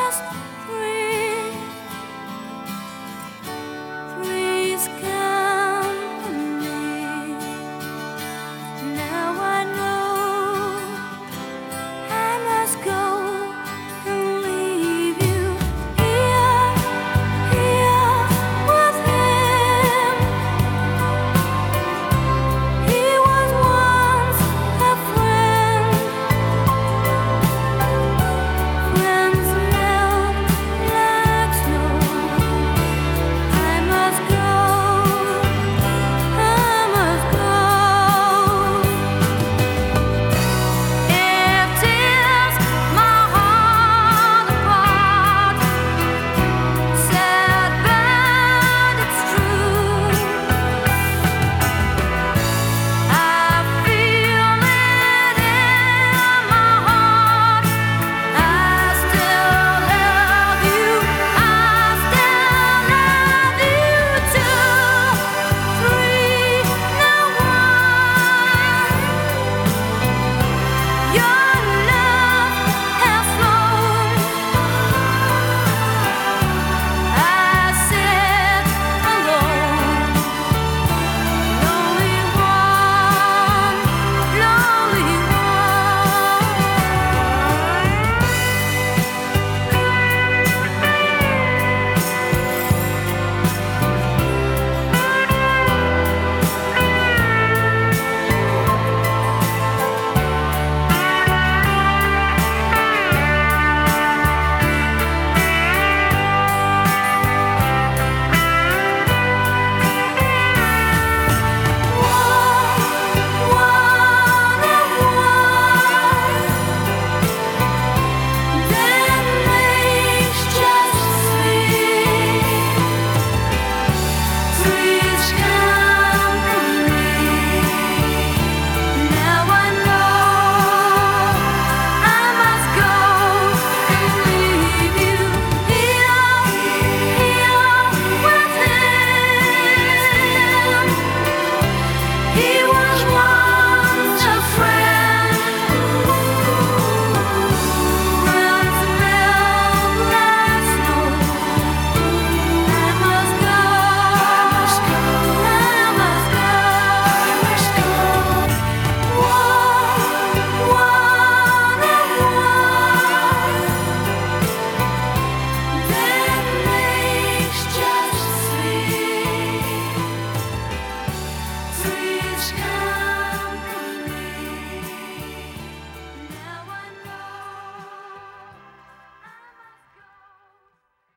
just breathe. Please come to me. Now I know I must go and leave you here, here with him. He was once a friend. Friends melt like snow. I must go. I must go. It tears my heart apart. Sad, but it's true. I feel it in my heart. I still love you. I still love you. 2, 3, now 1. Your love has flown. I sit alone, lonely one, lonely Please come.